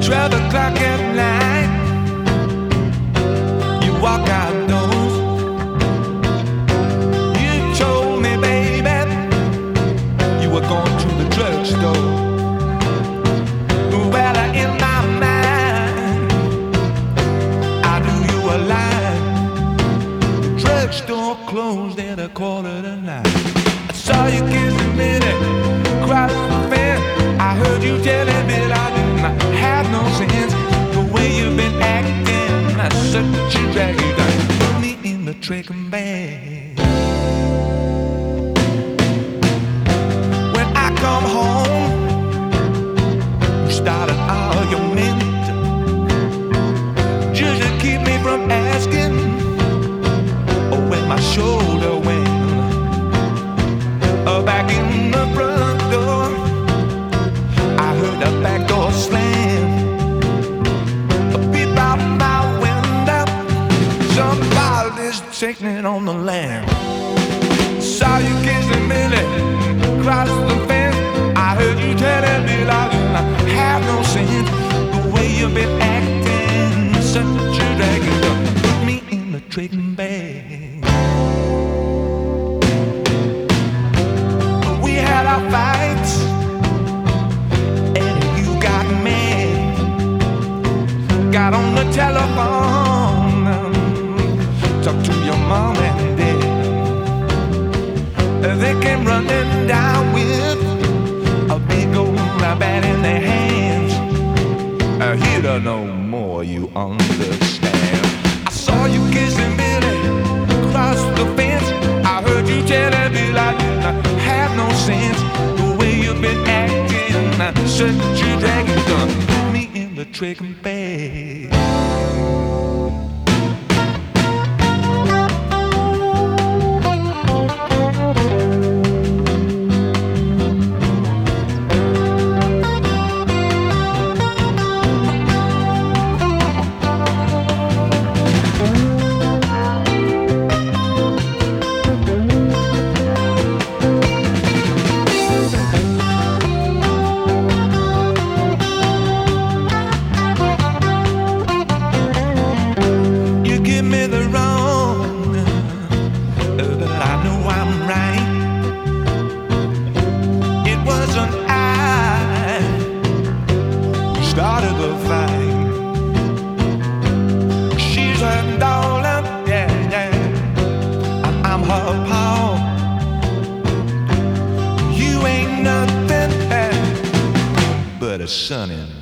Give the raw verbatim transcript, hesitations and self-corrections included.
twelve o'clock at night, you walk outdoors. You told me, baby, you were going to the drugstore. Well, in my mind, I knew you were lying. The drugstore closed at a quarter to nine. I saw you kissing Minnie across the fence. I heard you telling me I didn't have no sense. The way you've been acting, I such a drag you down. Put me in the tricking bag. When I come home, you start an argument just to keep me from asking oh, where my shoulder went. Uh, back in the front door, I heard the back door slam. A peep out my window, somebody's taking on the lamb. Saw you kissing Millie across the fence. I heard you telling me like I have no sense. The way you've been acting, such a drag. Put me in the trading bag. We had our fights, and you got mad. Got on the telephone, talked to your mom and dad. They came running down with a big old bat in their hands. Uh, here to know more, you understand. I saw you kissing Billy across the fence. I heard you telling me like I have no sense. The way you've been acting, uh, such a drag. You done put me in the tricking bag. Started the fight. She's her darling, yeah, yeah. And I'm her paw. You ain't nothing but a son in